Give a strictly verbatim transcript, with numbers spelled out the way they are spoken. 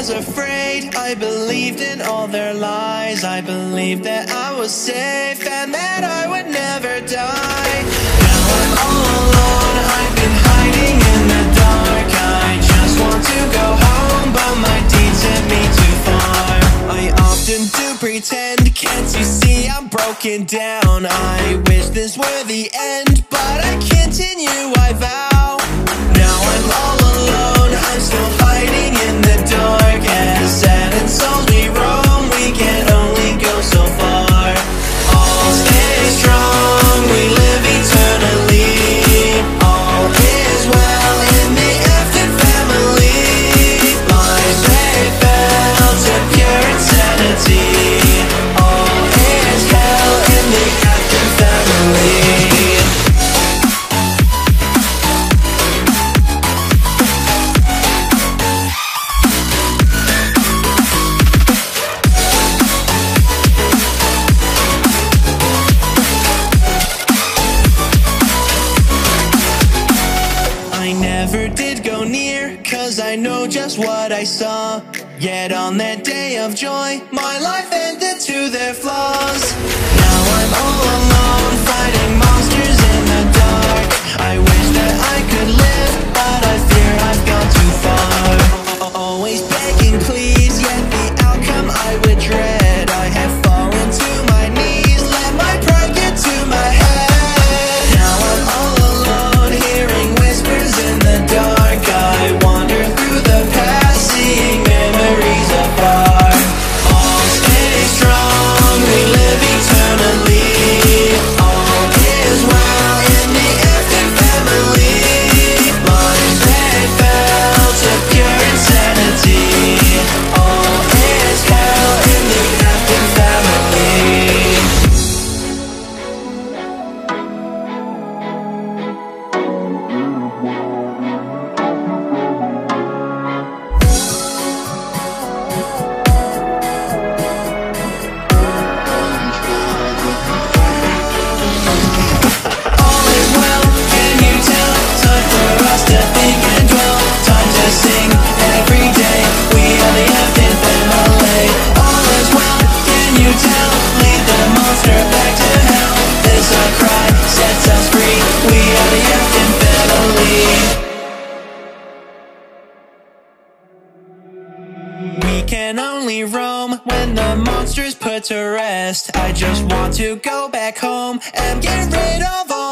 was afraid. I believed in all their lies. I believed that I was safe and that I would never die. Now I'm all alone, I've been hiding in the dark. I just want to go home, but my deeds sent me too far. I often do pretend, can't you see I'm broken down? I wish this were the end, but I continue, I vow. Now I'm all alone, I'm still fighting in the dark. As saddened souls we roam, we can only go so far. All stay strong, we live eternally. All is well in the Afton family. Lives they fell to pure insanity. All is hell in the Afton family. I never did go near, cause I know just what I saw. Yet on that day of joy, my life ended to their flaws. Now I'm all alone, fighting monsters in the dark. I wish that I could live, but I fear I've gone too far. Always begging please, yet the outcome I would dread. I have fallen to my knees, let my pride get to my head. Now I'm all alone, hearing whispers in the dark. I wander through the past, seeing memories afar. All stay strong, we live eternally. All is well in the Afton family. Lives they fell to pure insanity. All is hell in the Afton family. All is well, can you tell? Time for us to think and dwell. Time to sing every day. We are the Afton family. All is well, can you tell? Lead the monster back to hell. This our cry sets us free. We are the Afton family. We can only roam when the monster's put to rest. I just want to go back home and get rid of all